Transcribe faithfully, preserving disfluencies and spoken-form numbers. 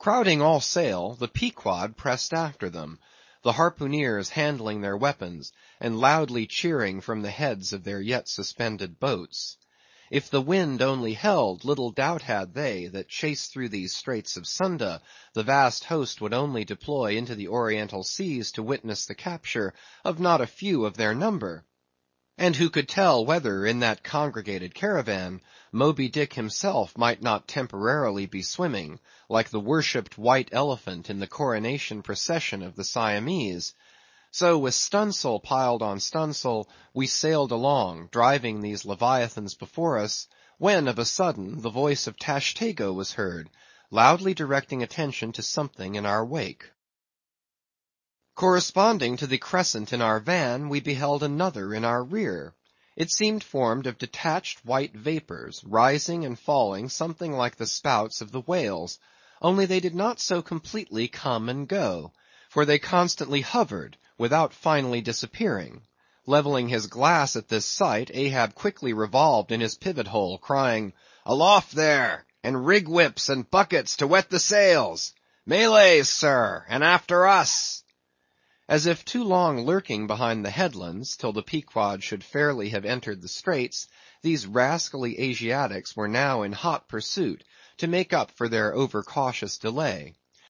Crowding all sail, the Pequod pressed after them, the harpooneers handling their weapons, and loudly cheering from the heads of their yet suspended boats. If the wind only held, little doubt had they, that chased through these straits of Sunda, the vast host would only deploy into the Oriental seas to witness the capture of not a few of their number. And who could tell whether, in that congregated caravan, Moby Dick himself might not temporarily be swimming, like the worshipped white elephant in the coronation procession of the Siamese? So with stunsail piled on stunsail, we sailed along, driving these leviathans before us, when of a sudden the voice of Tashtego was heard, loudly directing attention to something in our wake. Corresponding to the crescent in our van, we beheld another in our rear. It seemed formed of detached white vapors, rising and falling something like the spouts of the whales, only they did not so completely come and go, for they constantly hovered, without finally disappearing. Leveling his glass at this sight, Ahab quickly revolved in his pivot hole, crying, "Aloft there, and rig whips and buckets to wet the sails! Malays, sir, and after us!" As if too long lurking behind the headlands, till the Pequod should fairly have entered the straits, these rascally Asiatics were now in hot pursuit, to make up for their over-cautious delay.